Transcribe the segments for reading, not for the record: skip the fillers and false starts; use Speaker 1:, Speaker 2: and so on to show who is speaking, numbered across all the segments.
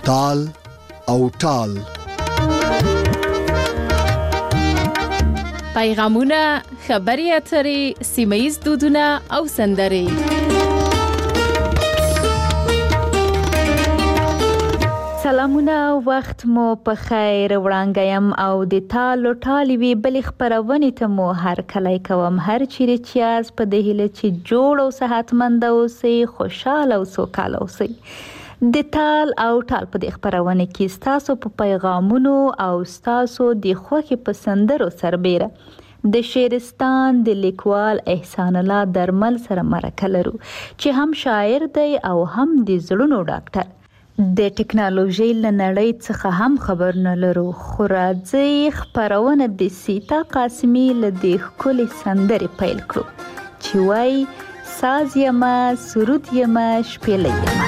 Speaker 1: تال او ټال.
Speaker 2: پیغامونه، خبري اترې، سیمه‌ییز دودونه او سندرې.
Speaker 3: سلامونه، وخت مو په خیر وړاندیم او د تالو ټالوي بل خبرونه ته مو هر کله کوم هر چیرې چې از په دهله چې جوړ او صحتمند اوسئ، خوشاله او سوکاله اوسئ. د تال او ټال په خبرونه کې تاسو په پیغامونو او تاسو د خوخي پسندرو سربېره د شعرستان د لیکوال احسان الله درمل سره مرکه لرو چې هم شاعر دی او هم د زړونو ډاکټر. د ټکنالوژي لنړۍ څخه هم خبر نه لرو، خو راځي خبرونه د سیتا قاسمی له د ښکلې سندرې پیل کړو چې وای ساز یما سرود یما شپېلې یما.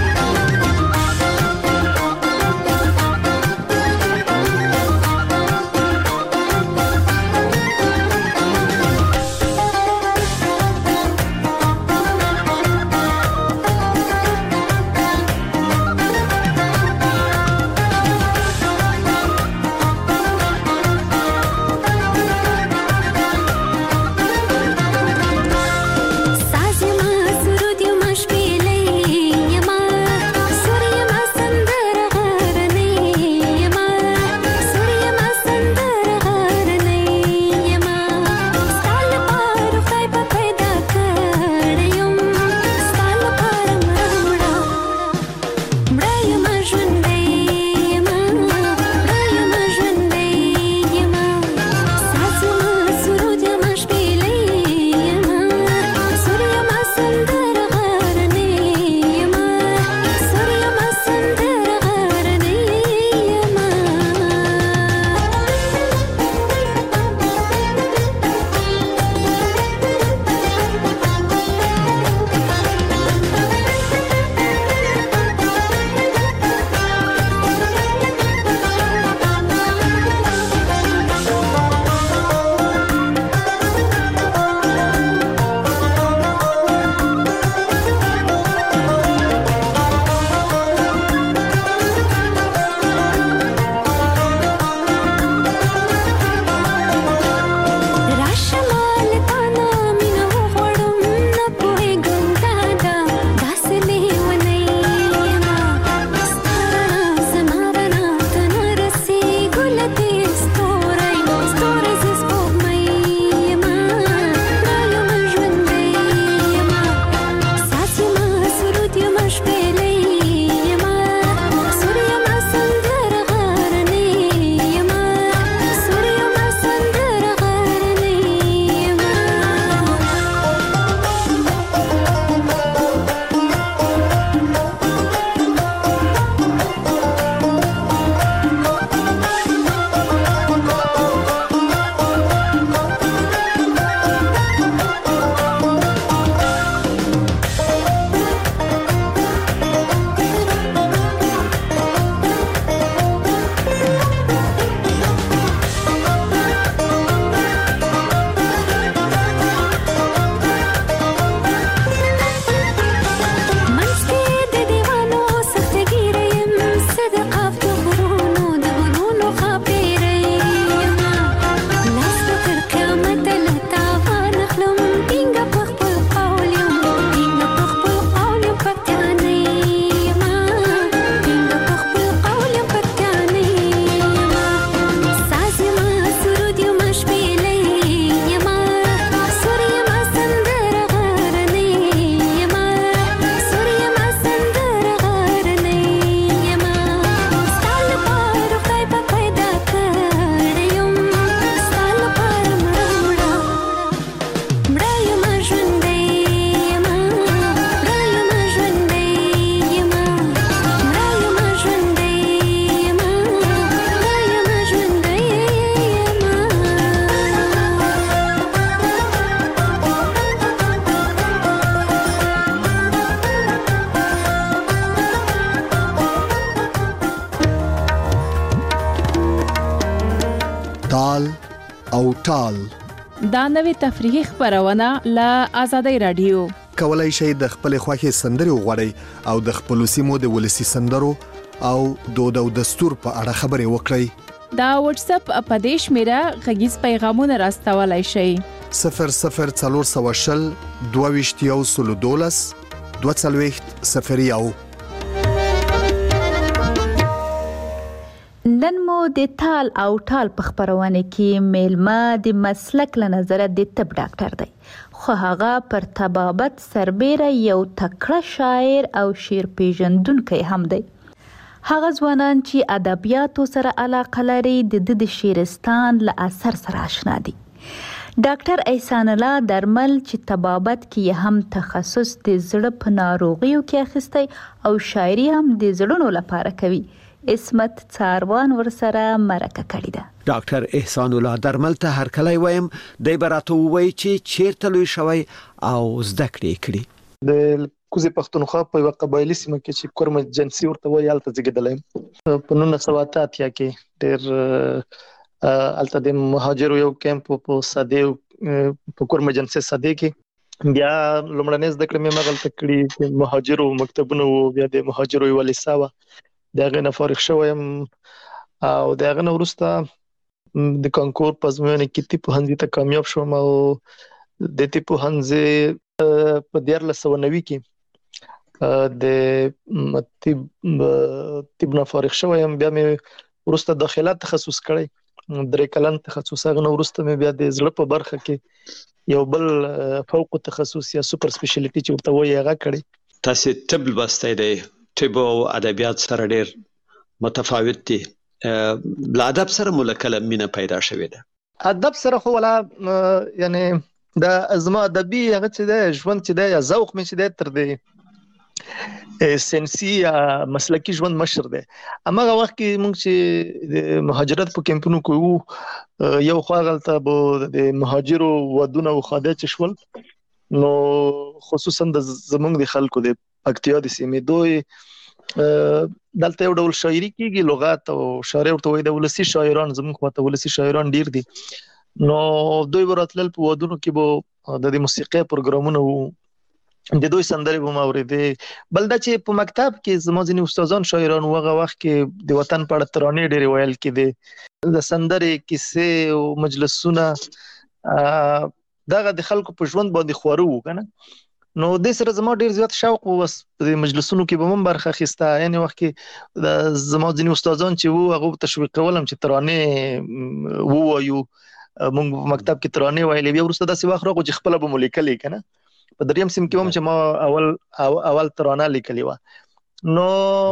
Speaker 1: تال او ټال
Speaker 2: دا نوې تفریحي خبرونه له آزادۍ رادیو
Speaker 1: کولای شئ د خپل خوښي سندري وغوړئ او د خپل سیمو د ولسی سندرو او دود او دستور په اړه خبرې وکړئ.
Speaker 2: دا واتس اپ په دې شمیره غږیز پیغامونه راستولای شئ.
Speaker 1: 00420 22 22
Speaker 3: نن مو د تال او ټال په خبرونه کې میلمه د مسلک له نظره د طب ډاکټر دی، خو هغه پر طبابت سربیره یو تکړه شاعر او شعر پیژندونکی هم دی. هغه ځوانان چې ادبیاتو سره علاقه لري د شعرستان له اثر سره آشنا دي. ډاکټر احسان الله درمل چې طبابت کې هم تخصص د زړه په ناروغیو کې اخیستی او شاعري هم د زړونو لپاره کوي. اسمت څاروان ورسره مرکه کړې ده.
Speaker 4: ډاکټر احسان الله درمل ته هر کله وایم د براته وای چې چیرته لوي شوی او زده کړې کړې.
Speaker 5: د کوزي پښتونخوا په یو قبایلی سیمه کې چې کورم جنسي ورته وایي هلته زیږېدلی په 1988 کې ډېر هلته د مهاجرو یو کیمپ په ساده په کورم جنسي ساده کې بیا لومړنۍ زده کړې مې هلته کړې. مهاجرو مکتبونه وو، بیا د مهاجرو یوه لیسه وه، د هغې نه فارغ شویم او د هغې نه وروسته د کانکور په ازموینه کې طب پوهنځي ته کامیاب شوم او د طب پوهنځي په 1990 کې د طب نه فارغ شویم. بیا مې وروسته داخله تخصص کړی، 3 کلن تخصص. هغه نه وروسته مې بیا د زړه په برخه کې یو بل فوق تخصص یا سوپر سپیشلیټي چې ورته وایي هغه کړی.
Speaker 4: تاسو طب لوستی دی، طب او ادبیات سره ډېر متفاوت دي. له ادب سره ملکله مینه پیدا شوې ده.
Speaker 5: ادب سره خو ولا یعنی دا ازما ادبي هغه چې ده ژوند چې ده یا ذوق مې چې ده تر دې سنسي یا مسلکی ژوند مشر ده. هماغه وخت کې موږ چې د مهاجرت په کیمپونو کې وو، یو خو غلطه به د مهاجرو ودونه او خاده چې شول، نو خصوصا د زمونږ د خلکو د پکتیا د سیمې دوی دلته یو ډول شاعري کېږي، لغات او شاعري ورته وایي. د ولسي شاعران زمونږ خواته ولسي شاعران ډېر دي، نو دوی به راتلل په ودونو کې به د موسیقۍ پروګرامونه وو، د دوی سندرې به مې اورېدې. بل دا چې په مکتب کې زما ځینې استادان شاعران وو، هغه وخت کې د وطن په اړه ترانې ډېرې ویل کېدې، د سندرې کیسې او مجلسونه دغه د خلکو په ژوند باندې خواره وو که نه. نو دې سره زما ډېر زیات شوق و، بس په مجلسونو کې به هم برخه اخیسته. یعنې وخت کې زما ځینې استادان چې وو هغه تشویق کولم چې ترانې ووایو. موږ په مکتب کې ترانې ویلې، بیا وروسته داسې وخت راغو چې خپله به مو لیکلې که نه. په 3م صنف کې هم چې ما اول ترانه لیکلې وه، نو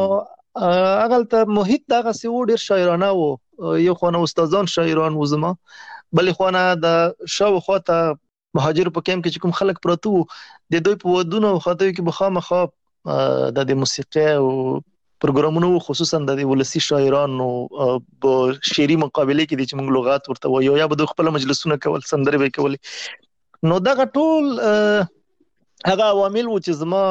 Speaker 5: هغلته محیط دغسې و، ډېر شاعرانه و. یو خوا نه استادان شاعران و زما، بلې خوا نه د شاوخوا ته مهاجرو په کیمپ کې چې کوم خلک پراته وو، د دوی په ودونو او خادیو کې به خامخا د موسیقۍ او پروګرامونه وو، خصوصا د ولسي شاعرانو په شعري مقابلې کې چې موږ لغات ورته وایو، یا به دوی خپله مجلسونه کول، سندرې به یې کولې. نو دغه ټول هغه عوامل وو چې زما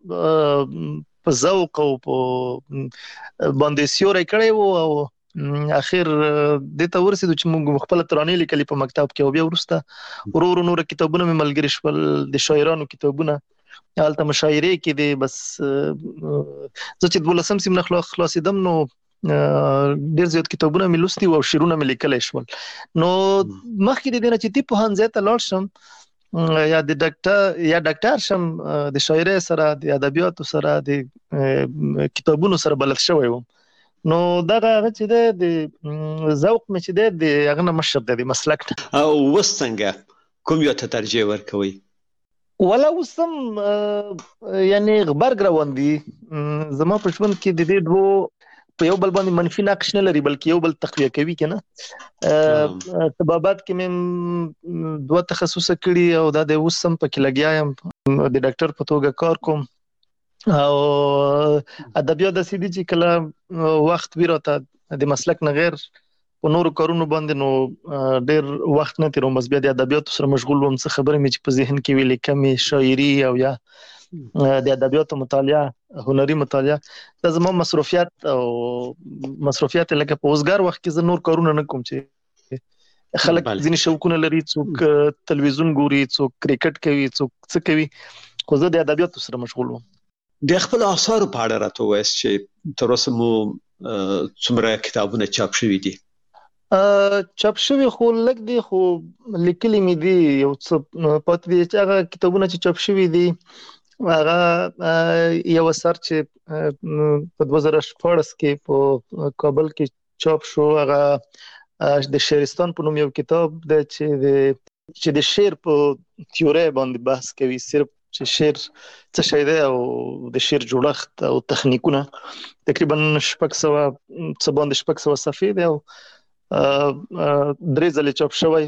Speaker 5: په ذوق او په باندې سیوری کړی وو او اخر دې ته ورسېدو چې موږ خپل ترانې لیکلې په مکتب کې. او بیا وروسته ورو ورو نور کتابونه مې ملګري شول، د شاعرانو کتابونه هلته مشاعرې کې دي. بس زه چې 12م صنف نه خلاصېدم نو ډېر زیات کتابونه مې لوستي وو او شعرونه مې لیکلی شول. نو مخکې د دې نه چې طب پوهنځي ته لاړ شم یا ډاکټر شم، د شاعرۍ سره د ادبیاتو سره د کتابونو سره بلد شوی وم. نو دغه هغه چې دی د ذوق مې چې دی د هغه نه مشر دی، د مسلک نه.
Speaker 4: او اوس څنګه کوم یو ته ترجیح ورکوئ؟
Speaker 5: ولا اوس هم یعنې غبرګ روان دي. زما په ژوند کې د دې دوو په یو بل باندې منفي نقش نه لري، بلکې یو بل تقویه کوي که نه. طبابت کې مې 2 تخصصه کړي او دا د اوس هم پکې لګیا یم، د ډاکټر په توګه کار کوم. او ادبیات داسې دي چې کله وخت وي راته د مسلک نه غیر په نورو کارونو باندې، نو ډېر وخت نه تېروم، بس بیا د ادبیاتو سره مشغول وم. څه خبرې مې چې په ذهن کې وي لیکمې، شاعري او یا د ادبیاتو مطالعه، هنري مطالعه، دا زما مصروفیات لکه په اوسګار وخت کې زه نور کارونه نه کوم چې خلک ځینې شوقونه لري، څوک تلویزیون ګوري، څوک کرکټ کوي، څوک څه کوي، خو زه د ادبیاتو سره مشغول وم.
Speaker 4: د خپل آثارو په اړه راته وایي چې تر اوسه مو څومره کتابونه چاپ شوي دي؟
Speaker 5: چاپ شوی خو لږ دي، خو لیکلي مې دي یو څه پاتې دي. چې هغه کتابونه چې چاپ شوي دي هغه یو اثر چې په 2014 کې په کابل کې چاپ شو، هغه د شعرستان په نوم یو کتاب دی چې د شعر په تیوري باندې بحث کوي، صرف چې شعر څه شی دی او د شعر جوړښت او تخنیکونه. تقریبا 600 صفحې دی او 3 ځله چاپ شوی،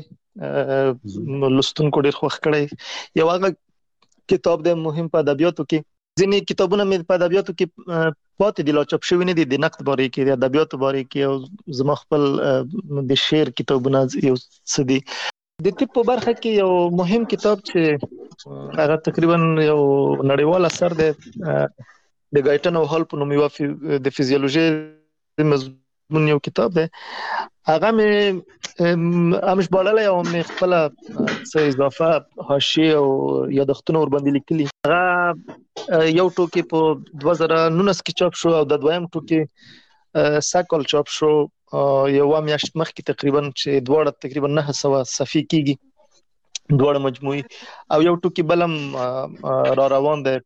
Speaker 5: لوستونکو ډېر خوښ کړی. یو هغه کتاب دی مهم په ادبیاتو کې. ځینې کتابونه مې په ادبیاتو کې پاتې دي، لا چاپ شوي نه دي، د نقد باره کې، د ادبیاتو باره کې، او زما خپل د شعر کتابونه یو څه دي. د طب په برخه کې یو مهم کتاب چې هغه تقریبا یو نړیوال اثر دی، د ګایټن او هال په نوم یو د فزیولوژي مضمون یو کتاب دی. هغه مې امش بالله او مې خپل څه اضافه حاشیه او یادښتونه ور باندې لیکلي. هغه یو ټوکی په 2019 کې چاپ شو او د دویم ټوکی ساکل چاپ شو یو میاشت مخکې تقریبا، چې دواړه تقریبا 900 صفحې کېږي دواړه مجموعي، او یو ټوکی بلم را روان دی،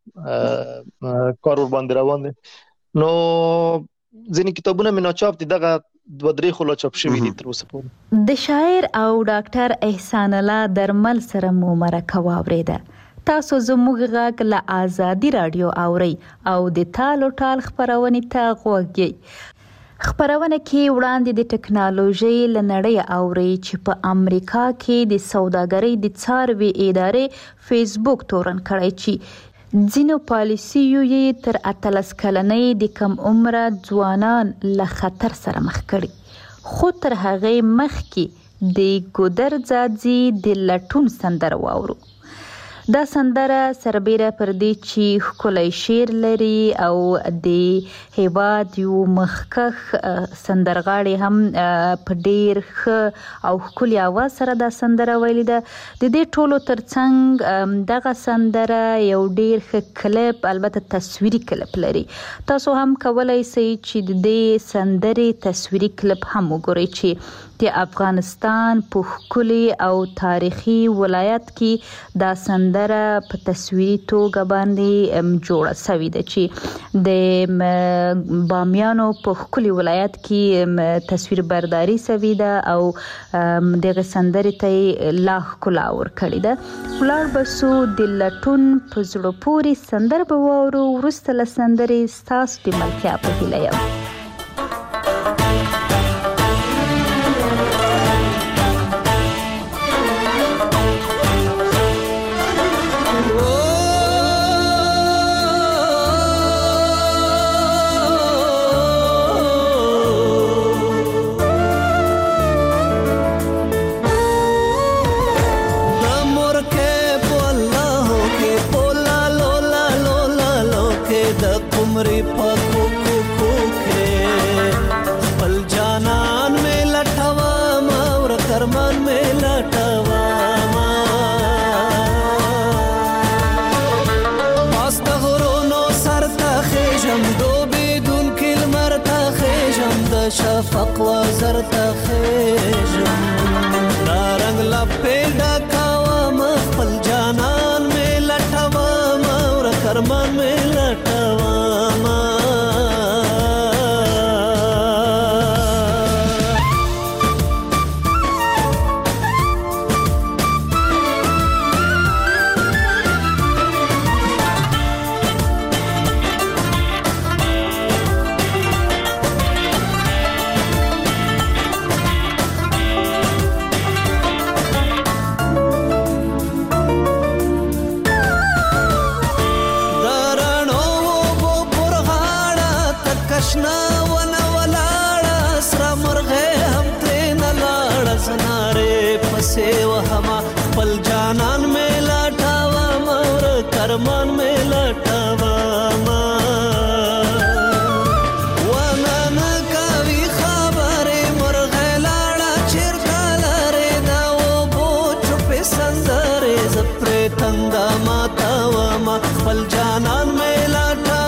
Speaker 5: کار ور باندې روان دی. نو ځینې کتابونه مې ناچاپ دي، دغه 2-3 خو لا چاپ شوي دي تر اوسه پورې.
Speaker 3: د شاعر او ډاکټر احسان الله درمل سره مو مرکه واورېده. تاسو زموږ غږ له آزادي رادیو اورئ او د تالو ټال خپرونې ته غوږ یې. خپرونه کې وړاندې د ټکنالوژي له نړۍ اورئ چې په امریکا کې د سوداګرۍ د څاروي ادارې فیسبوک تورن کړی چې ځینو پالیسیو یې تر 18 کلنۍ د کم عمره ځوانان له خطر سره مخ کړي. خو تر هغې مخکې د ګودر ځاځي د لټون سندره واورو. دا سندره سربیره پر دې چې ښکلی شعر لري او د هیواد یو مخکښ سندرغاړي هم په ډیر ښه او ښکلي اواز سره دا سندره ویلې ده. د دې ټولو ترڅنګ دغه سندره یو ډیر ښه کلپ، البته تصویري کلپ لري. تاسو هم کولی شئ چې د دې سندرې تصویري کلپ هم وګورئ چې د افغانستان په ښکلي او تاریخي ولایت کې دا سندره په تصویري توګه باندې جوړه سوې ده، چې د بامیانو په ښکلي ولایت کې تصویر برداري سوې ده او دغه سندرې ته یې لا ښکلا ورکړې ده. ولاړ به سو د لټون په زړه پورې سندره به واورو. وروسته له سندرې ستاسو د ملتیا په هیله یم.
Speaker 6: شفق وزر تخیجم دارنگ لپی ڈکاوام خپل جانان میں لٹوام اور کرمان میں لٹوام. خپل جانان میں لټاوم اور کرمان میں لټاوم. ونن کوي خبره مرغه لاړه چیرته لري دا و بو چپ سندره زپره تندا ماتاوم. خپل جانان میں لټاوم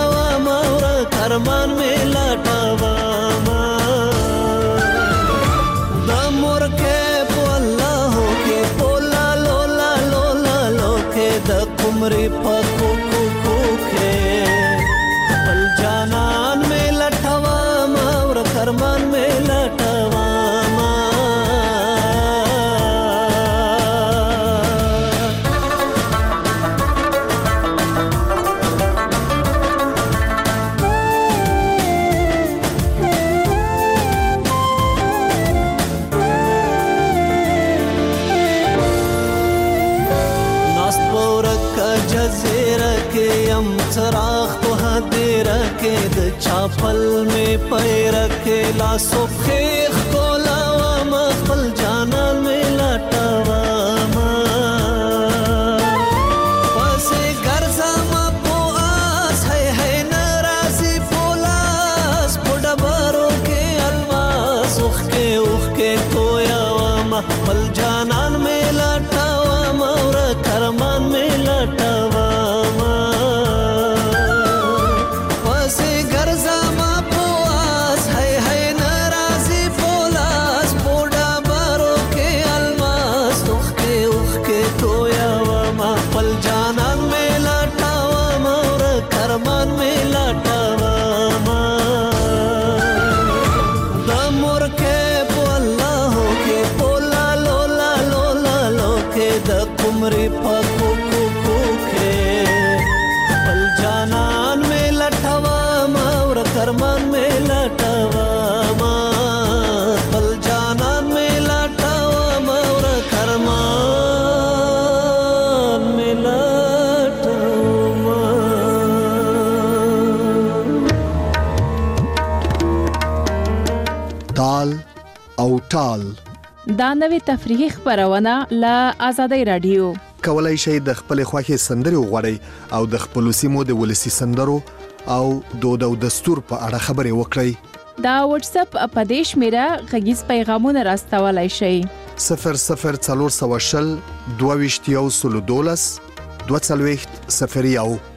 Speaker 6: دې رکې د چاپل مې پې رکې لاسو خیخ کولاوم خپل جانان مې لټوم پسې ګرځم په آس هی ناراضي پولاس په ډبرو کې الماس اوخ کې تویاوم خپل جانان مې لټوم اور کرمان مې لټوم عمرې پکو کو کې بل جانان مې لټوم اور کرمان مې لټوم بل جانان مې لټوم اور کرمان مې لټوم.
Speaker 1: تال او ټال
Speaker 2: دا نوې تفریحي خبرونه له آزادۍ رادیو.
Speaker 1: کولای شئ د خپل خوښي سندري وغوړئ او د خپل سیمو د ولسی سندرو او دود او دستور په اړه خبرې وکړئ.
Speaker 2: دا واتس اپ په دیش میرا غږیز پیغامونه راستولای شئ.
Speaker 1: 00420 22 22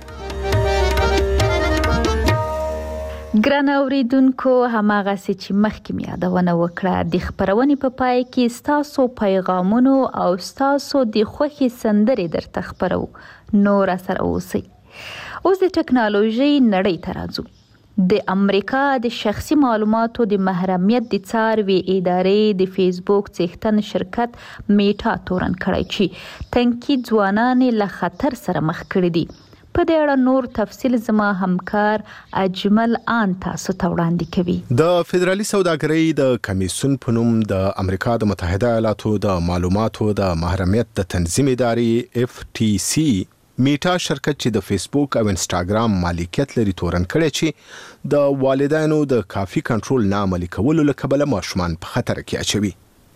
Speaker 3: ګران اوریدونکو هماغه چې مخکې مې یادونه وکړه د خبرونې په پای کې ستاسو پیغامونو او ستاسو د خوښي سندرې درته خبرو نو را سره اوسئ. اوس د ټکنالوژي نړۍ ته راځو. د امریکا د شخصي معلوماتو د محرمیت د څاروي ادارې د فیسبوک څښتن شرکت میټا تورن کړی چې تنکي ځوانان له خطر سره مخ کړي دي. په دې اړه نور تفصیل زما همکار اجمل آن تاسو ته وړاندې کوي.
Speaker 7: د فدرالي سوداګرۍ د کمیسیون په نوم د امریکا د متحده ایالاتو د معلوماتو د محرمیت د تنظیم ادارې FTC میټا شرکت چې د فیسبوک او انستاګرام مالکیت لري تورن کړی چې د والدینو د کافي کنټرول نه عملي کولو له کبله ماشومان په خطر کې اچوي.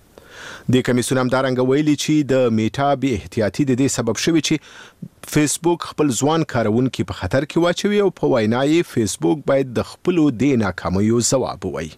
Speaker 7: د کمیسیون همدارنګه ویلي چې د میټا بې احتیاطي د دې سبب شوی چې فیسبوک خپل ځوان کارونکي په خطر کې واچوي او په وینا یې فیسبوک باید د خپل د ناکامیو ځواب ووایي.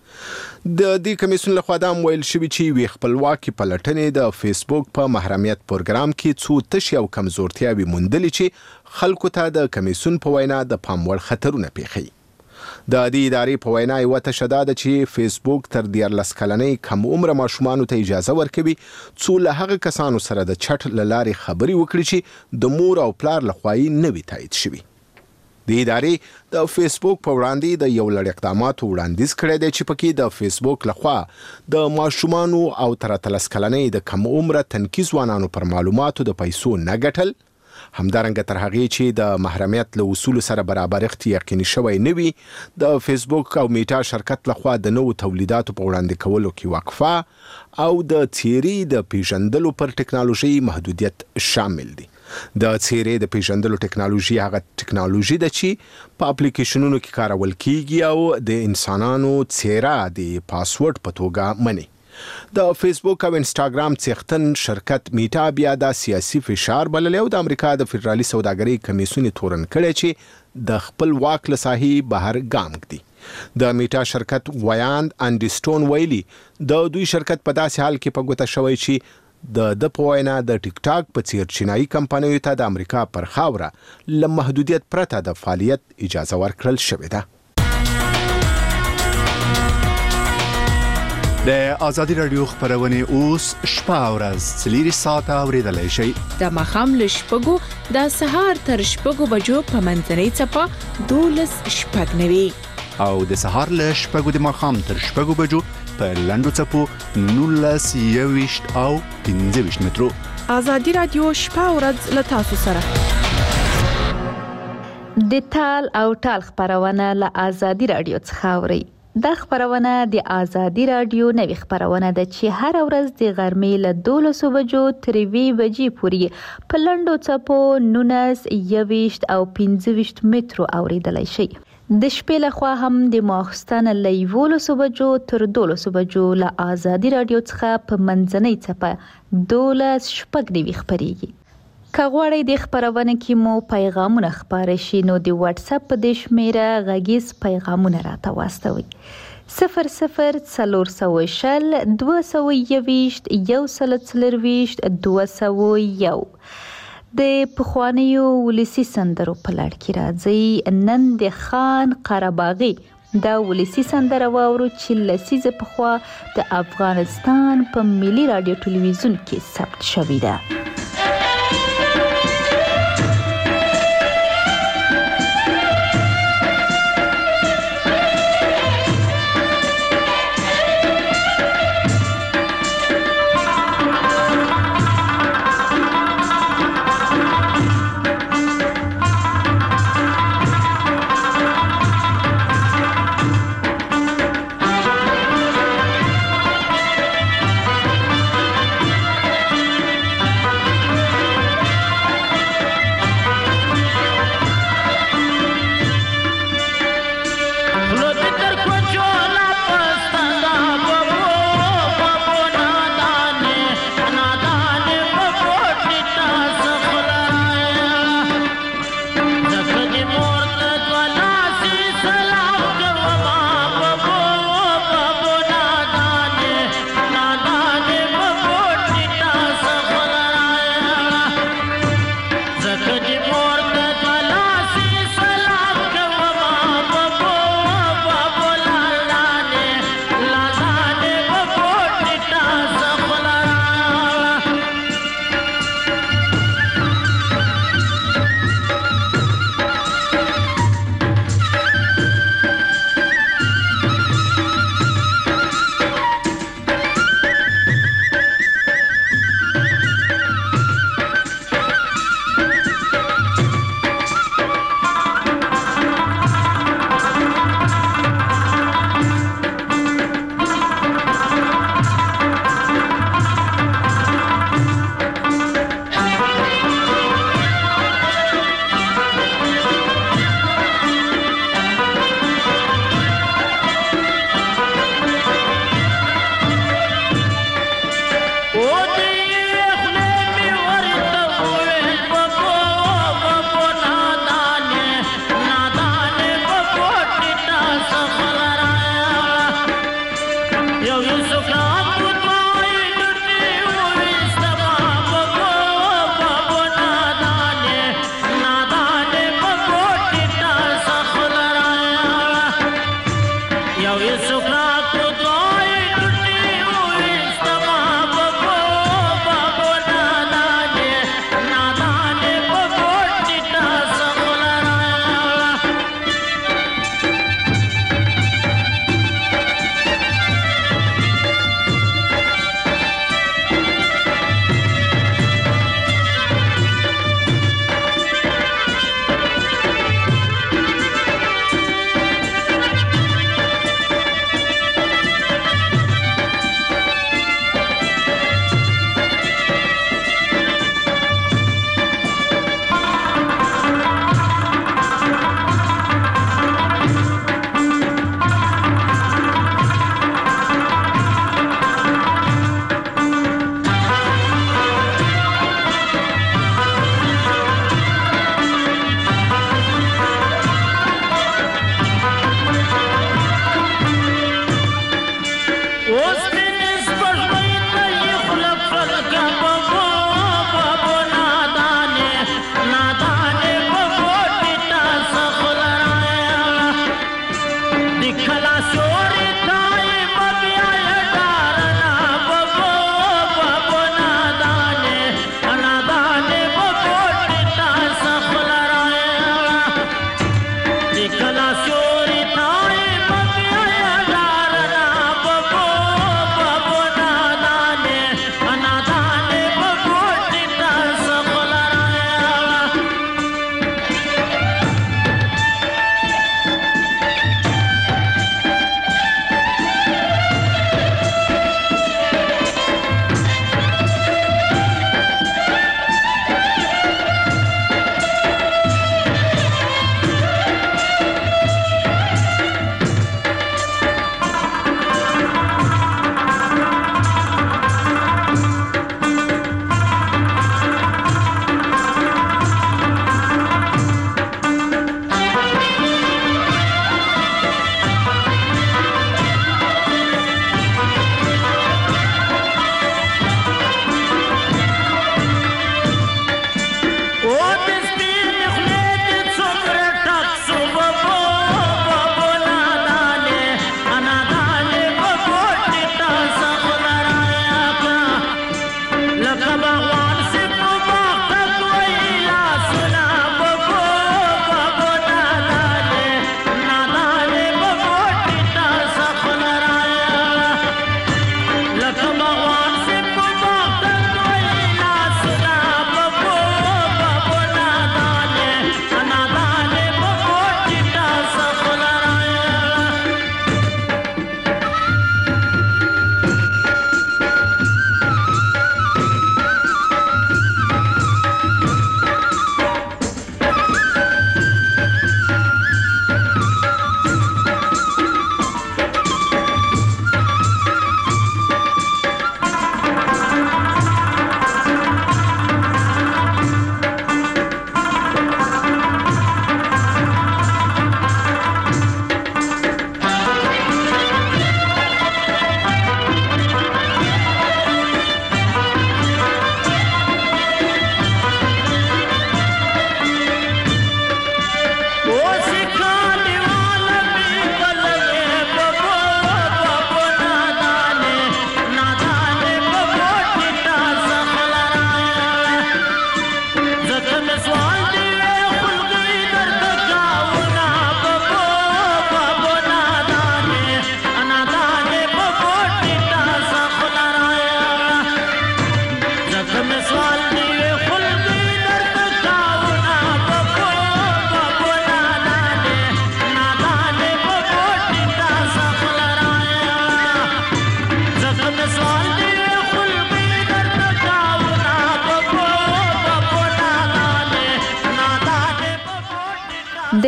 Speaker 7: د دې کمیسیون لخوا دا ویل شوی چې وی خپلواکي پلټنې د فیسبوک په محرمیت پروګرام کې څو تشي او کمزورتیاوي موندلې چې خلکو ته د کمیسیون په وینا د پام وړ خطرونه پیښي. د دې ادارې په وینا یو تشدد ده چې فیسبوک تر 14 کلنۍ کم عمر ماشومان ته اجازه ورکوي څو له هغه کسانو سره د چټ لارې خبري وکړي چې د مور او پلار لخوا یې نه وي تایید شوی. د ادارې د فیسبوک په وړاندې د یو لړ اقداماتو وړاندیز کړی دی چې پکې د فیسبوک لخوا د ماشومانو او تر 13 کلنۍ د کم عمر تنکي ځوانانو پر معلوماتو د پیسو نه ګټل، همدارنګه تر هغې چې د محرمیت له اصولو سره برابرښت یقیني شوی نه وي، د فیسبوک او میټا شرکت لخوا د نوو تولیداتو په وړاندې کولو کې وقفه او د څیرې د پیژندلو پر ټکنالوژي محدودیت شامل دي. د څیرې د پیژندلو ټکنالوژي هغه ټکنالوژي ده چې په اپلیکیشنونو کې کارول کیږي او د انسانانو څیره د پاسورډ په توګه مني. د فیسبوک او انستاګرام څښتن شرکت میټا بیا د سیاسي فشار بللی او د امریکا د فدرالي سوداګرۍ کمیسیون تورن کړی چې د خپل واک له ساحې بهر ګام ږدي. د میټا شرکت ویاند انډیسټون ویلي د دوی شرکت په داسې حال کې په ګوته شوی چې د په وینا د ټیک ټاک په څیر چینایي کمپنیو ته د امریکا پر خاوره له محدودیت پرته د فعالیت اجازه ورکړل شوې ده.
Speaker 1: د آزادی رادیو خبرونه اوس شپه او ورځ 4 ساعته اوریدلای شئ.
Speaker 2: د مخام له شپږو د سهار تر شپږو بجو په منځنۍ څپه 12:09
Speaker 1: او د سهار له شپږو د مخام تر شپږو بجو په لندو څپو 19 او 15 مترو.
Speaker 2: آزادی رادیو شپه او ورځ له تاسو سره.
Speaker 3: د تال او ټال خبرونه له آزادی رادیو څخه اورئ. د خبرونه د آزادي رادیو نوې خبرونه ده چې هر ورځ د غرمې له 12 بجو تر 2 بجې پورې په لنډو څپو 19 21 او 25 مترو اوریدلای شي. د شپې لخوا هم د ماخستن له 11 بجو تر 12 بجو له آزادي رادیو څخه په منځنۍ څپه 12 شپږ خبريږي. کغواړی د خبرونه کې مو پیغامونه خبره شي نو د واتس اپ په د شمیره غږیز پیغامونه راته واستوي 0040 221 201 د پخوانیو ولسی سندرو په لړ کې راځي. نن د خان قرباغي دا ولسی سندره واورو چې لسیزه پخوا د افغانستان په ملي رادیو ټلویزیون کې ثبت شوې ده.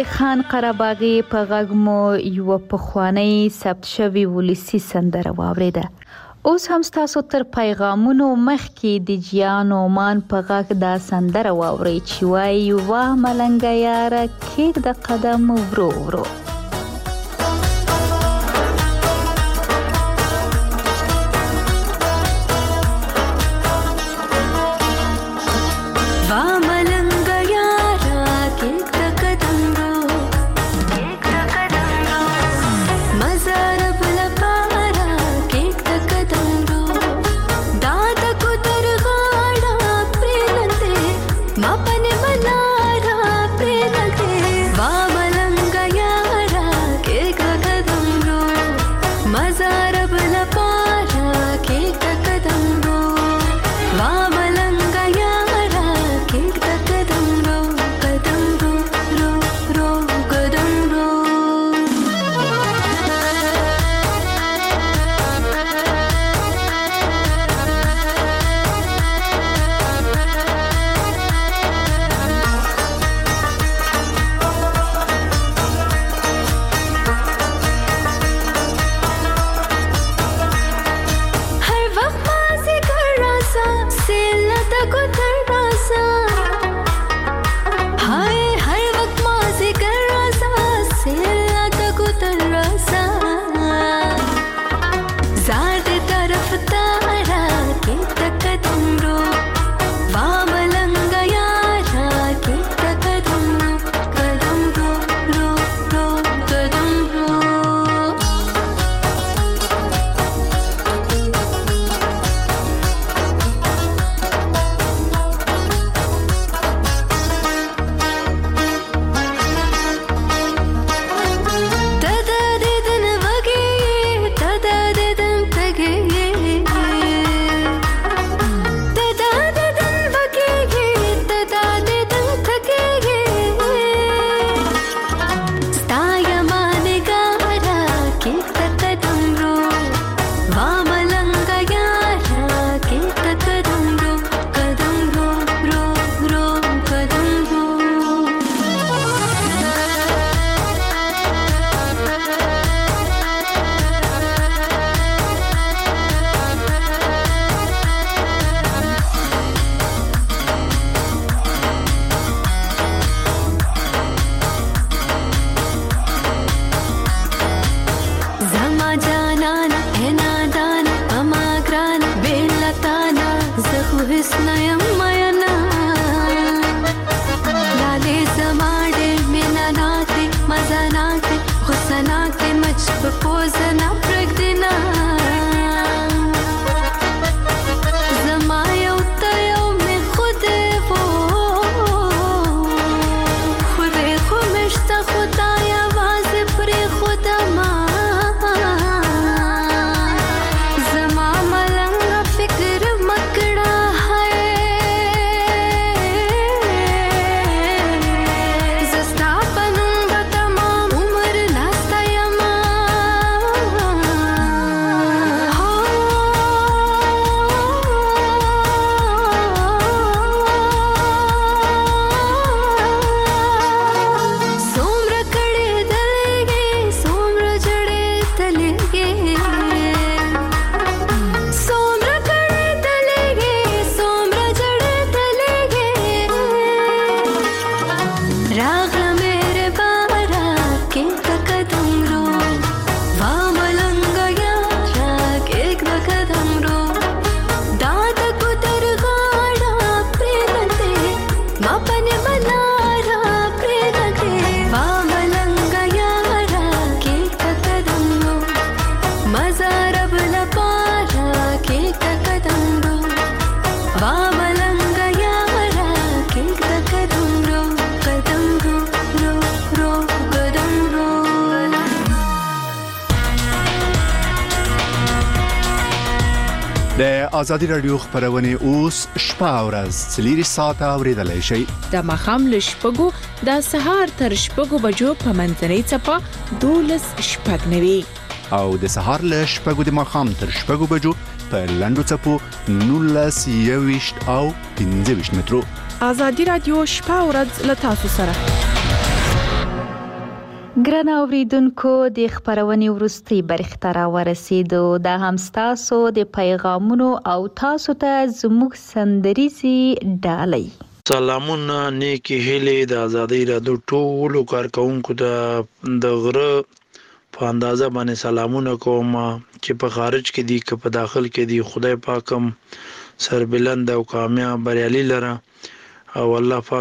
Speaker 3: خان قرهباغي په غږ مو یو پخوانی ثبت شوی ولسی سندره واوریده. اوس هم تاسو تر پیغامونو مخکې د جیان اومان په غږ دا سندره واورئ چې وایي واه ملنګه یاره کېږده قدم ورو ورو.
Speaker 8: د ازادي رادیو خبرونه اوس شپه او ورځ 3 ساعته اوریدلای شئ.
Speaker 2: د مخام له شپږو د سهار تر شپږو بجو په منځنۍ چپه 12 شپږ نوي
Speaker 8: او د سهار له شپږو د مخام تر شپږو بجو په لندو چپو 19 او 15 مترو.
Speaker 2: ازادي رادیو شپه او ورځ له تاسو سره.
Speaker 3: ګران اوریدونکو د خبرونې وروستي برخه ته راورسېدو. دا هم ستاسو د پیغامونو او تاسو ته زموږ سندریزي ډالۍ.
Speaker 9: سلامونه نیکی هیلې د ازادۍ رادیو ټولو کارکونکو ته د غره په اندازه باندې سلامونه کوم چې په خارج کې دي که په داخل کې دي. خدای پاکم سربلند او کامیاب بریالي لره او الله پاک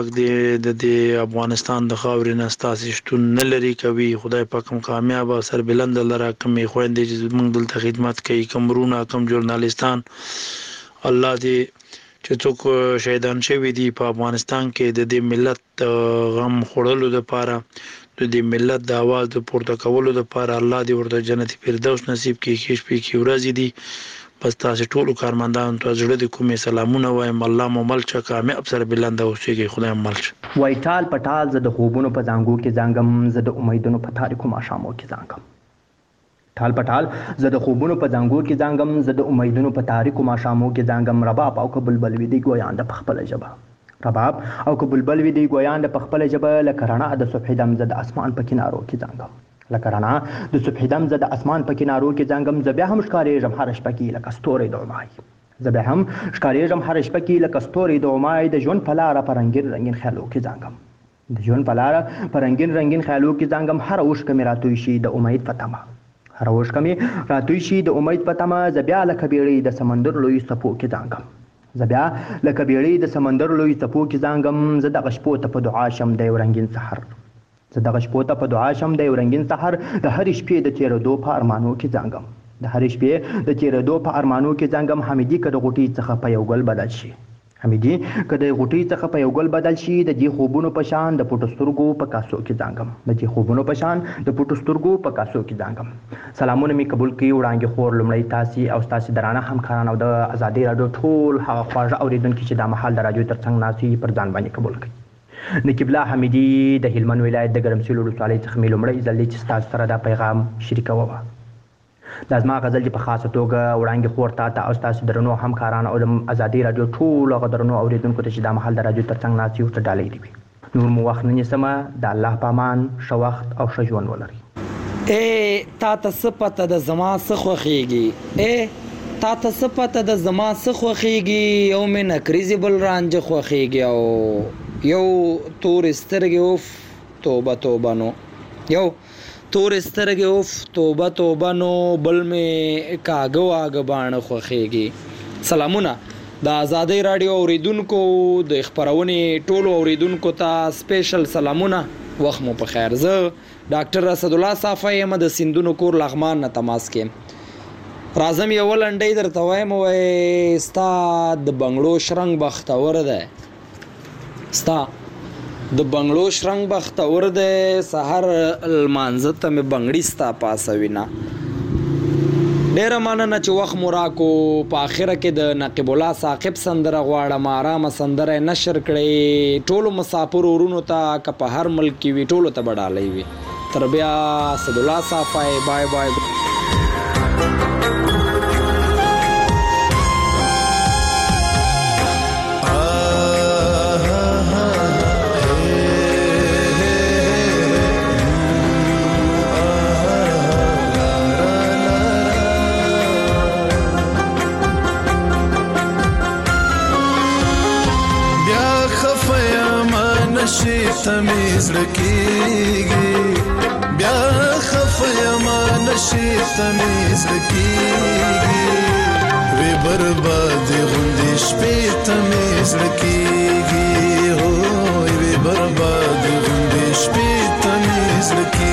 Speaker 9: دې افغانستان د خاورې نه ستاسې شتون نه لري کوي. خدای پاک هم کامیاب او سربلند لره. کومې خویندې چې موږ دلته خدمت کوي، کوم ورونه، کوم ژورنالیستان، الله دې چې څوک شهیدان شوي دي په افغانستان کې د دې ملت غم خوړلو لپاره، د دې ملت د اواز د پورته کولو لپاره الله دې ورته جنت فردوس نصیب کړي. ښې شپې کې ورځې دي. بس تاسو ټولو کارمندانو ته زړه د کومې سلامونه وایم. الله مو ملچه کامیاب سره بلند اوسېږي. خدای مو ملچه.
Speaker 10: وای ټال پټال زه د خوبونو په زانګو کې زنګم، زه د امیدونو په تاریکو ماښامو کې زنګم. ټال پټال زه د خوبونو په زانګو کې زنګم، زه د امیدونو په تاریکو ماښامو کې زنګم. رباب او که بلبل وي دی ګویان د پخپله ژبه، رباب او که بلبل وي دی ګویان د پخپله ژبه. لکه رڼا د صبح دم زه د اسمان په کنارو کې زنګم، لکه رڼا د صبح دم زه د اسمان په کنارو کې زنګم. زه بیا هم ښکارېږم هره شپه کې لکه ستوری د امای، زه بیا هم ښکارېږم هره شپه کې لکه ستوری د امای. د ژوند په لاره په رنګین رنګین خیالو کې زنګم، د ژوند په لاره په رنګین رنګین خیالو کې زنګم. هره اوښکه مې راتوی شي د امید په تمه، هره اوښکه مې راتوی شي د امید په تمه. زه بیا لکه بیړۍ د سمندر لوی څپو کې زنګم، زه بیا لکه بیړۍ د سمندر لوی څپو کې زنګم. زه دغه شپو ته په دعا شم د یو رنګین سحر، زه دغه شپو ته په دعا شم د یو رنګین سحر. د هرې شپې د تېرېدو په ارمانو کې زنګم، د هرې شپې د تېرېدو په ارمانو کې زنګم. حمیدي که د غوټۍ څخه په یو ګل بدل شي، حمیدي که د غوټۍ څخه په یو ګل بدل شي. د دې خوبونو په شان د پټو سترګو په کاسو کې زنګم، د دې خوبونو په شان د پټو سترګو په کاسو کې زنګم. سلامونه مې قبول کړي وړانګې خور، لومړی تاسې او ستاسې درانه همکاران او د ازادۍ راډیو ټول هغه خواږه اورېدونکي چې دا مهال د راډیو تر څنګ ناست وي پر ځان باندې قبول کړي. نقیب الله حمیدي د هلمند ولایت د ګرمسیر ولسوالۍ څخه مې لومړی ځل دی چې ستاسو سره دا پیغام شریکوم. دا زما غزل چې په خاصه توګه وړانګې خور ته او ستاسو درنو همکارانو او د ازادۍ راډیو ټولو هغه درنو اورېدونکو ته چې دا مهال د راډیو تر څنګ ناست یو ته ډالۍ دي. نور مو وخت نه نیسمه. د الله په امان، ښه وخت او ښه ژوند ولرئ.
Speaker 11: تا ته څه پته د زما څه خوښېږي؟ تا ته څه پته د زما څه خوښېږي؟ یو مې نکریزې بل رانجه خوښېږي، او یو تور سترګې اوف توبه توبه نو، یو تور سترګې اوف توبه توبه نو، بل مې کاږه واږه باڼه خوښېږي. سلامونه د ازادۍ راډیو اوریدونکو، د خبرونې ټولو اوریدونکو ته سپیشل سلامونه. وخت مو په خیر. زه ډاکټر اسد الله صافی یم د سیندونو کور لغمان نه تماس کې. راځم یو لنډۍ درته وایم. وایي ستا د بنګړو شرنګ بختور دی، ستا د بنګړو شرنګ بختور دی. سحر لمانځه ته مې بنګړي ستا پاسوینه. ډېره مننه چې وخت مو راکو. په اخره کې د نقیب الله ثاقب سندره غواړم، آرامه سندره نشر کړئ ټولو مسافر ورونو ته، که په هر ملک کې وي ټولو ته به ډالۍ وي. تر بیا اسد الله صافی، بای بای.
Speaker 6: تمیز رکیږي بیا خفیما نشي تمیز رکیږي وی برباد غوندې شپې تمیز رکیږي هو وی برباد غوندې شپې تمیز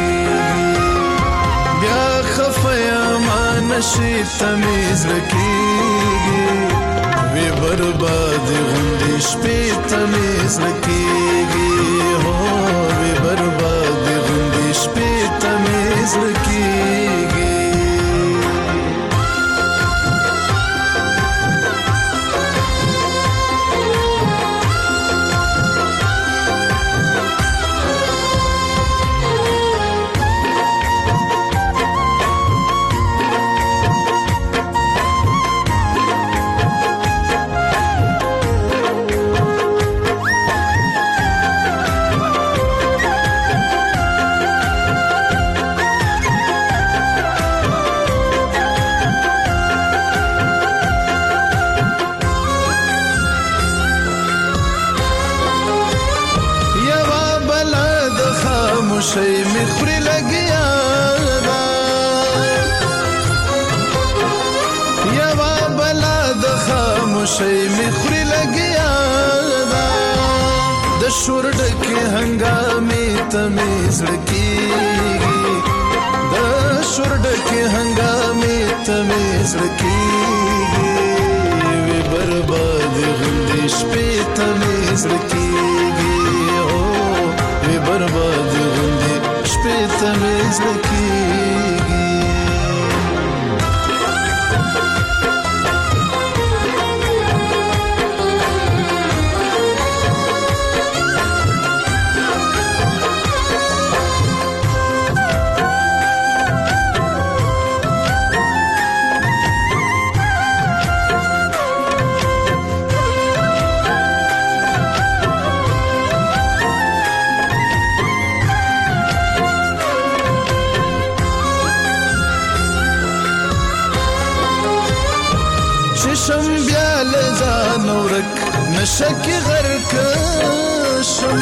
Speaker 6: رکیږي بیا خفیما نشي تمیز رکیږي وی برباد غوندې شپې تمیز رکیږي هو وی برباد غوندې شپې تمیز رکیږي
Speaker 12: لګیا دا یوا بلا د خاموشۍ می خوري لګیا دا د شور ډکه هنګامې ته می زړه کېږي د شور ډکه هنګامې ته می زړه کېږي وی برباد غوندې شپې ته می زړه کېږي وی برباد غوندې شپې ته می زړه کېږي شم بیا لزان ورک نشک غرق شم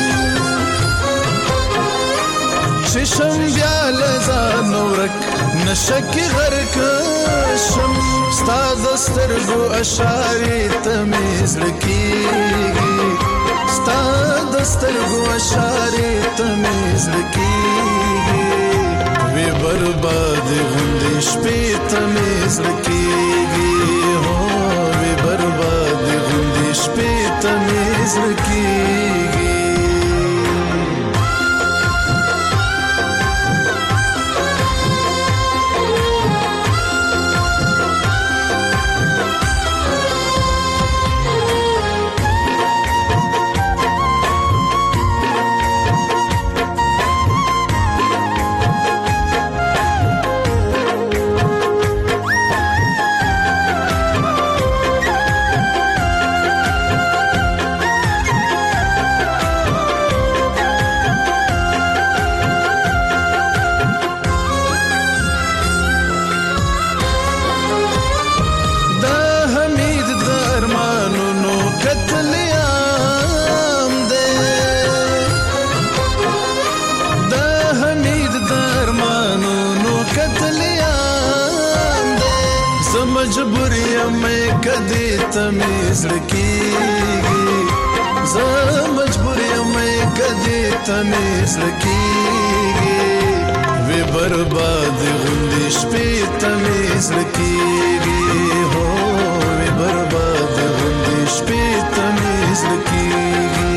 Speaker 12: شم بیا لزان ورک نشک غرق شم ستا دسترګو اشارې ته مې زړه کېږي ستا دسترګو اشارې ته مې زړه کېږي وی برباد غوندې شپې ته مې زړه کېږي برباد غوندې شپې ته مې زړه کېږي مجبور یم کدی ته مې زړه کېږي زه مجبور یم کدی ته مې زړه کېږي وی برباد غوندې شپې ته مې زړه کېږي هو وی برباد غوندې شپې ته مې زړه کېږي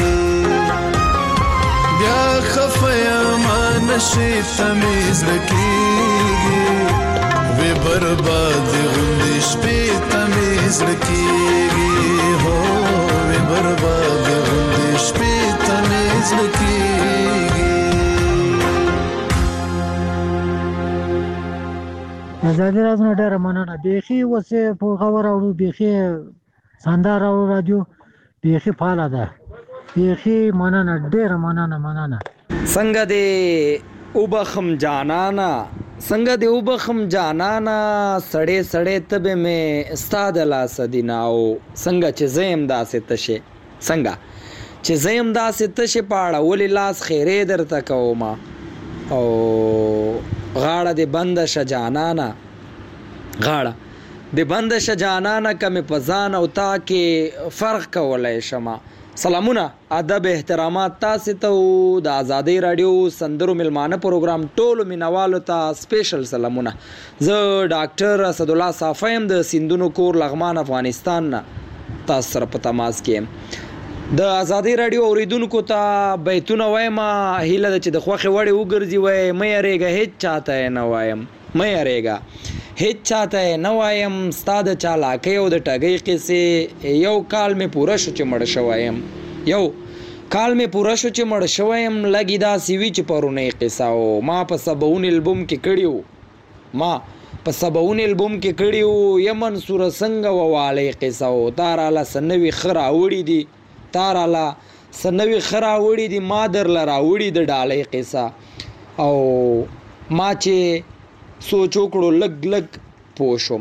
Speaker 12: بیا خفه یم نشي ته مې زړه کېږي وی برباد غوندې شپې ته مې زړه کېږي هو وی برباد غوندې شپې ته مې زړه کېږي
Speaker 13: ازادي راډیو ډېره مننه بیخي اوسې په خبر اورو بیخي ساندار او رادیو بیخي فعاله ده بیخي مننه ډېره مننه
Speaker 11: څنګه دې وبخم جانانا څنګه دی وبخم جانانا سړې سړې تبه مې استاد لاس دیناو څنګه چې زیم داسې تشه څنګه چې زیم داسې تشه پاړه ولې لاس خیرې درته کوما او غاړه دې بند ش جانانا غاړه دې بند ش جانانا کمه پزان او تا کې فرق کولای شمه سلامونه ادب احترامات تاسو ته د آزادۍ رادیو سندرو ملمانه پروګرام ټولو مینوالو ته سپیشل سلامونه زه ډاکټر اسد الله صافیم د سیندونو کور لغمان افغانستان نه تاسو سره په تماس کې د آزادۍ رادیو اوریدونکو ته بیتونه وایم هیله چې د خوخه وړي وګرځي وای مې اړېګه هیڅ چاته نه وایم مې اړېګه هیڅ چاته نه وایم ستاده چالاکي او د ټګي قصې یو کال مې پوره شو چې مړ شوایم لګي دا سیوی چې پرونه قصه او ما په 70 البوم کې کړیو یمن سور څنګه وواله قصه او تاراله سنوي خراوړي دي ما در لراوړي د ډالۍ قصه او ما چې سوچ وکړو لګ پوښوم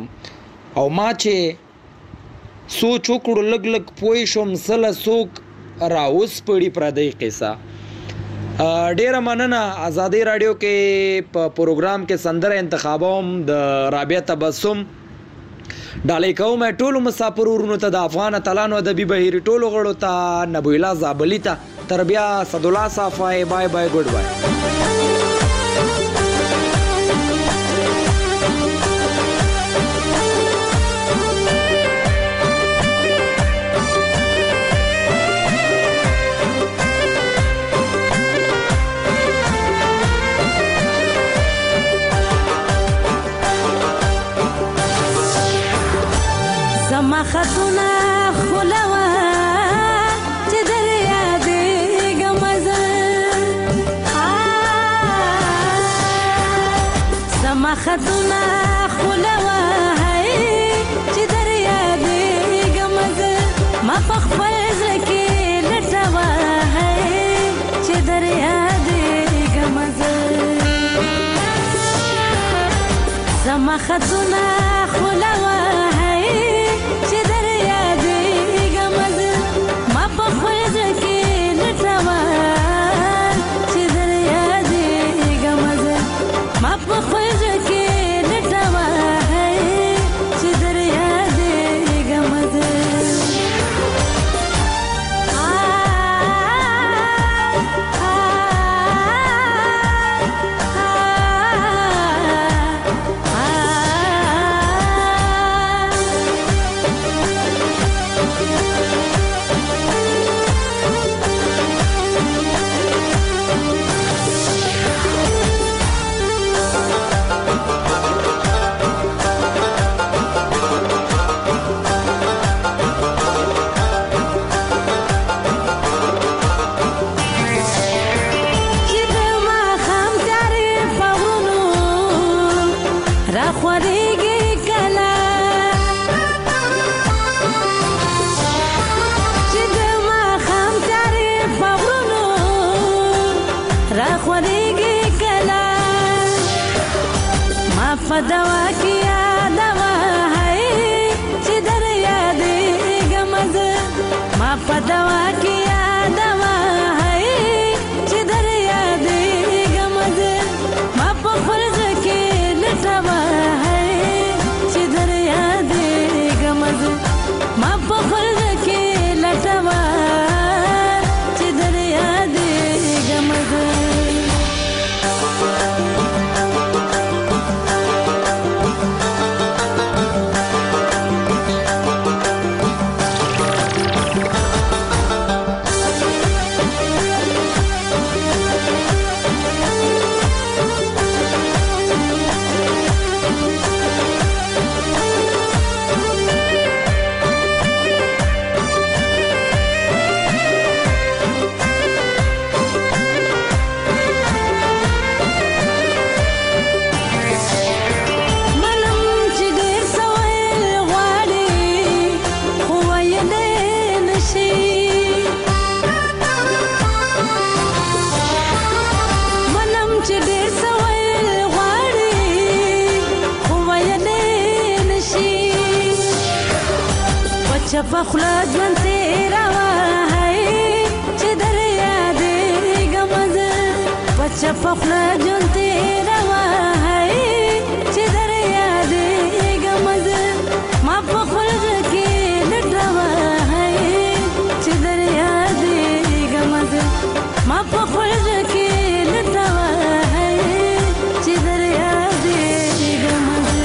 Speaker 11: سله سوک راوس پړي پردی قصه ډیره مننه. آزادی رادیو کې په پروګرام کې سندره انتخابوم د رابعه تبسم ډالۍ کوم ټولو مسافر ورونو ته، د افغان اتلانو ادبي بهیر ټولو غړو ته، نبی الله زابلی ته، تر بیا صدالله صافای، بای بای ګډ بای.
Speaker 14: خطونه خلوه چې در یادېږم زه، زما خطونه خلوه چې در یادېږم زه، ما په خپل زړه کې لټوه چې در یادېږم زه، زما خطونه خلوه دوا کیا دوا چې در یادېږم زه، ما په دوا کیا دوا چې در یادېږم زه، ما په خپل زړه کې لټوه چې در یادېږم زه، ما په خپل زړه کې لټوه چې در یادېږم زه. په خوله ژوند تېروه چې در یادېږم زه، په چپه خوله ژوند تېروه چې در یادېږم زه، ما په خپل زړه کې لټوه چې در یادېږم زه، ما په خپل زړه کې لټوه چې در یادېږم زه.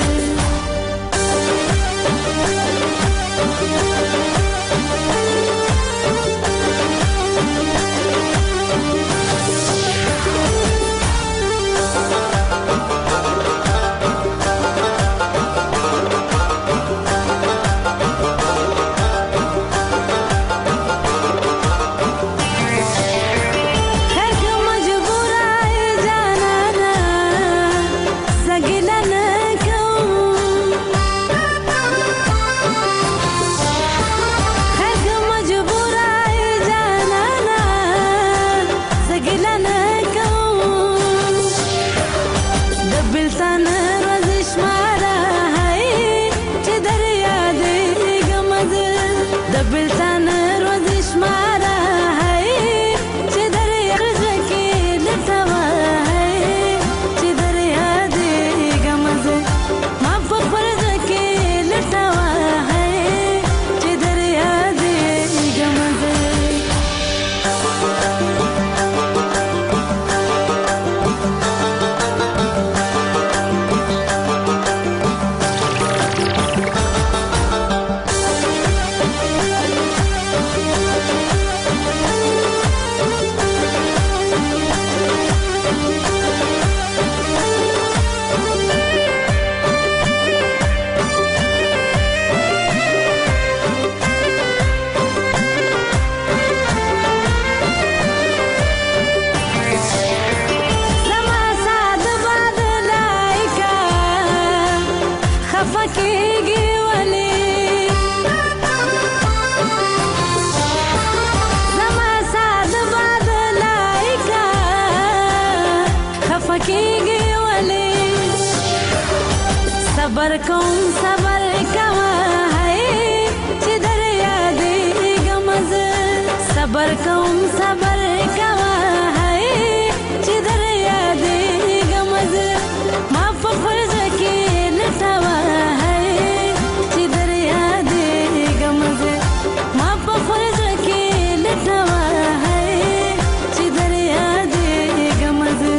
Speaker 14: ولې صبر کوم صبر کوه چې در یادېږم زه صبر کوم صبر کوه چې در یادېږم زه ما په خپل زړه کې لټوه چې در یادېږم زه ما په خپل زړه کې لټوه چې در یادېږم زه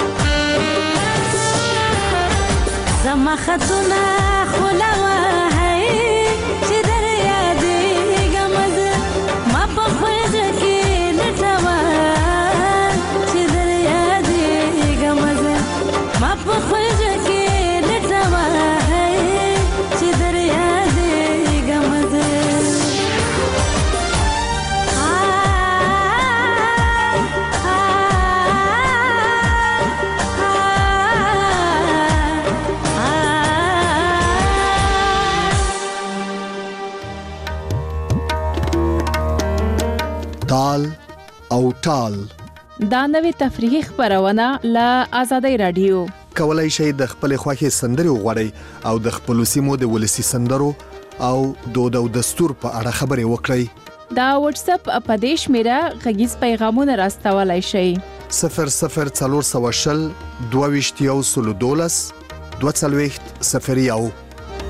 Speaker 14: زما خطونه خولوه چې در یادېږم زه ما په خپل زړه کې لټوه چې در یادېږم زه ما په خپل زړه کې لټوه چې در یادېږم زه
Speaker 1: تال او ټال
Speaker 2: دا نوې تفریحي خبرونه له آزادۍ رادیو
Speaker 1: کولای شئ د خپل خوښي سندري وغوړئ او د خپل سیمو د ولسی سندرو او دود او دستور په اړه خبرې وکړئ.
Speaker 2: دا واتس اپ په دیش میرا غږیز پیغامونه راستولای شئ
Speaker 1: 00420 22 0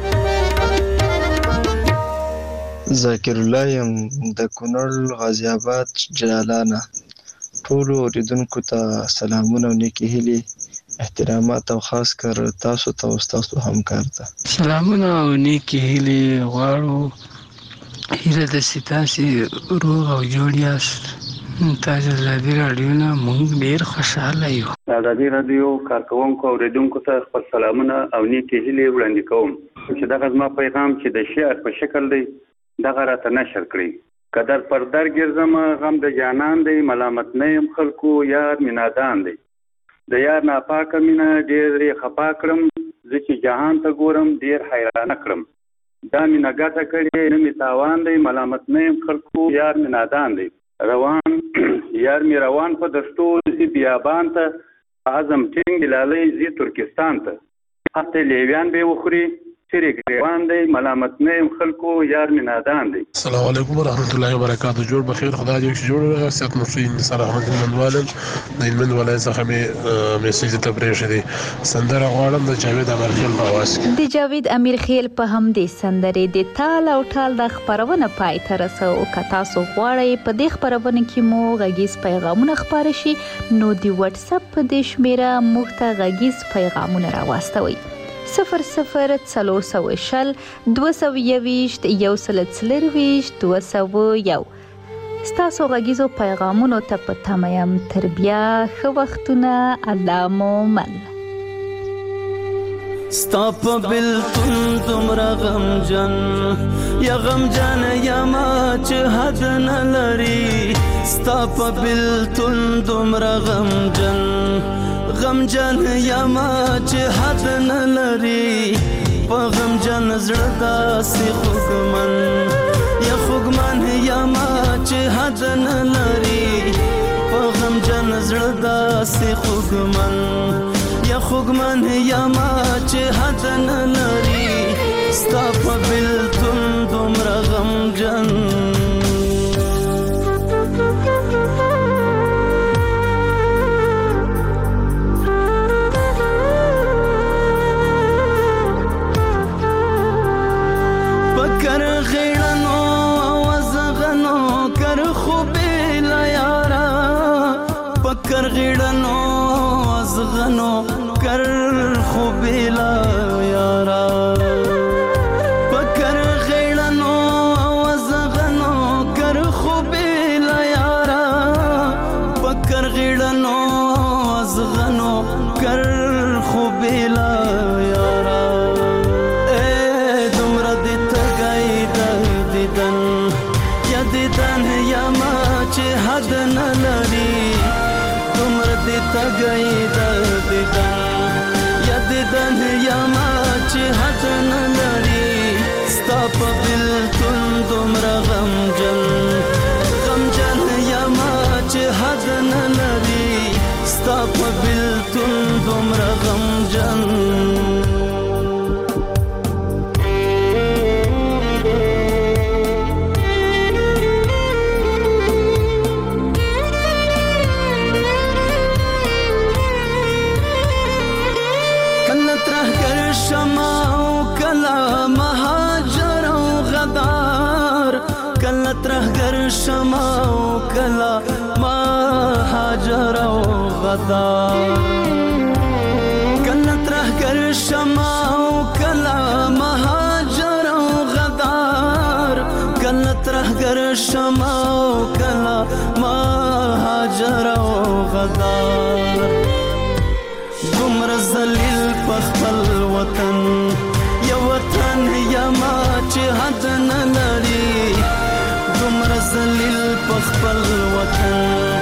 Speaker 15: ذاکر الله یم د کونړ غازی آباد جلالانه ټول اوریدونکو ته سلامونه او نیکی هیلې احترامات او خاص کر تاسو ته او تاسو همکار ته
Speaker 16: سلامونه او نیکی هیلې غواړو هیله د ستاسي روغ او جوړ یاست تاسو زادي رادیو نه مونږ ډیر خوشاله یو
Speaker 17: زادي رادیو کارکونکو اوریدونکو ته خپل سلامونه او نیکی هیلې وړاندې کوم چې دا غزما پیغام چې د شعر په شکل دی دغه راته نشر کړی قدر پر در ګرځم غم د جانان دی ملامت نه يم خلکو یار مینادان دی د یار ناپاک مینا ډېر خپا کړم ځکه جهان ته ګورم ډېر حیران کړم دا مینا ګټه کړې نه می تاوان دی ملامت نه يم خلکو یار مینادان دی روان یار می روان په دستو زی بیابان ته اعظم ټینګ لالي زی ترکستان ته هته لیوان به وخوري چیرې ګریوان دی ملامت نه يم خلکو یار مینادان دی.
Speaker 18: السلام علیکم ورحمت الله وبرکاته. جوړ بخیر خدای دې جوړ سات مفید نصر احمد المندوالن د المند ولایت څخه می میسج ته پرېښه دي سندره غواړم د جاوید امیر خیل په आवाज کې
Speaker 3: د جاوید امیر خیل په هم دې سندره د تال او ټال د خبرونه پای ته رسو کتا سو غواړي په دې خبرونه کې مو غږیز پیغامونه خبر شي نو دی واتس اپ په دې شمیره مخته غږیز پیغامونه راوستوي 00 420 221 201 ستاسو غږیزو پیغامونو ته په تمه یم تر بیا ښه وختونه الله مو مل
Speaker 6: ستا په بلتون دومره غمجن یا غمجن یا ما چې حد نه لري ستا په بلتون دومره غمجن یا ما چې حد نه لري په غمجن زړه داسې خوږمن یا ما چې حد نه لري په غمجن زړه داسې خوږمن یا ما چې حد نه لري ستا په بلتون دومره غمجن کر غیړنو ازغنو کر خو بلا یارا پکر غیړنو ازغنو کر خو بلا یارا پکر غیړنو ازغنو کر خو بلا یارا اے دومره دې تګای د دیدن یا دیدن یا ما چې حد نه لري تګای د دیدن یا دیدن یا ما چې حد نه لري ستا په بلتون دومره غمجن یا ما چې حد نه لري ستا په بلتون دومره غمجن شما او کلا مهاجر او غدار کلا ترهګر شما او کلا مهاجر او غدار کلا ترهګر شما او کلا مهاجر او غدار دومره ذلیل په خپل وطن یو وطن یما چې حد نه لري دومره ذلیل په خپل وطن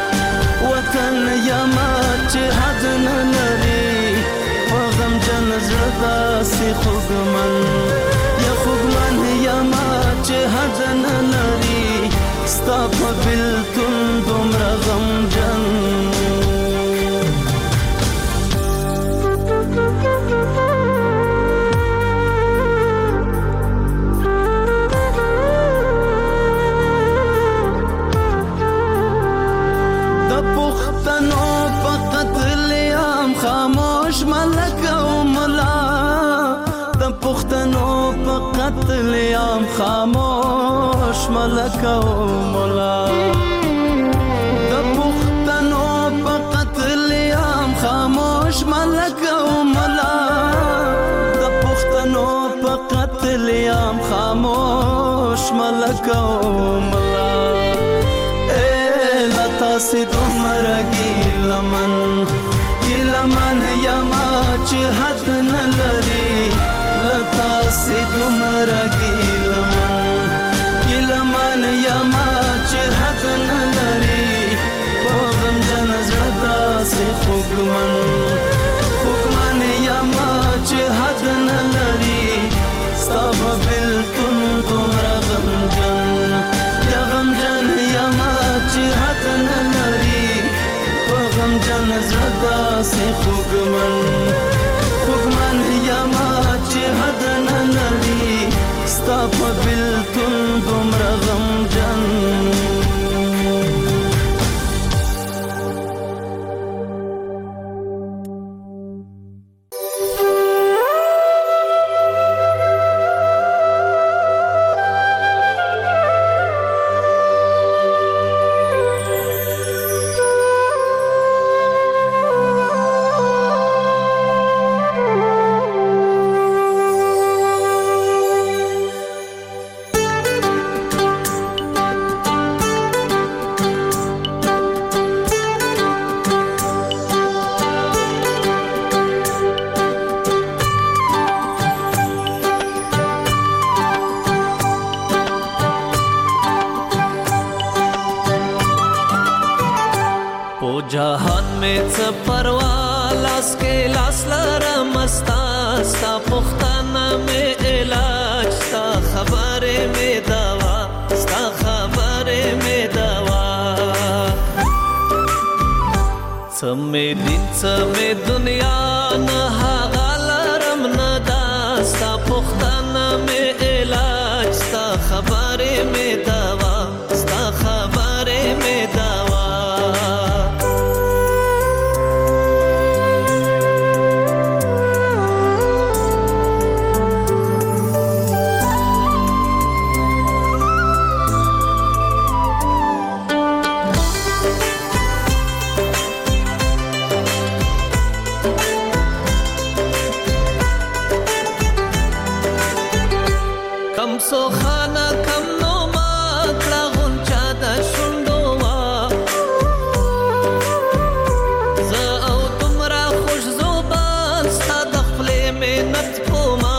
Speaker 6: یما چې حد نه لري په غمجن زړه داسې خوږمن یما چې حد نه لري ستا په بېلتون دومره غمجن خاموش ملک او ملا د پښتنو په قتل عام خاموش ملک او ملا د پښتنو په قتل عام خاموش ملک او ملا د پښتنو په قتل عام خاموش ملک او ملا لتا سي دومره ګیلمن یما چې حد نه لري لتا سي دومره ګیلمن یما چې حد نه لري په غمجن زړه داسې خوږمن یما چې حد نه لري ستا په بېلتون دومره غمجن یما چې حد نه لري په غمجن زړه داسې خوږمن یما چې حد نه لري ستا په بېلتون دومره غمجن
Speaker 19: जहान में څه پروا لاس کې لاس لرم ستا پښتنه مې علاج ستا خبره مې دوا ستا خبره مې دوا څه مې دین څه مې دنیا نه هغه لرم نه دا ستا پښتنه مې علاج ستا خبره مې دوا ستا خبره مې دوا سو خانه کم نو ما کړه غونچا د شونډو وا زه او تمرا خوش زوبان ستا د خپلې محنت کوما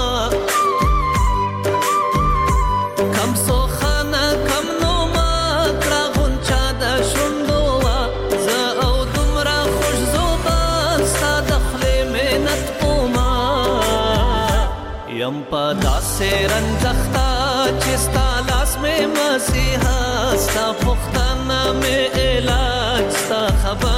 Speaker 19: کم سو خانه کم نو ما کړه غونچا د شونډو وا زه او تمرا خوش زوبان ستا د خپلې محنت کوما یم په داسې رنځخته چې ستا لاس مې مسیحا ستا پښتنه مې علاج ستا خبر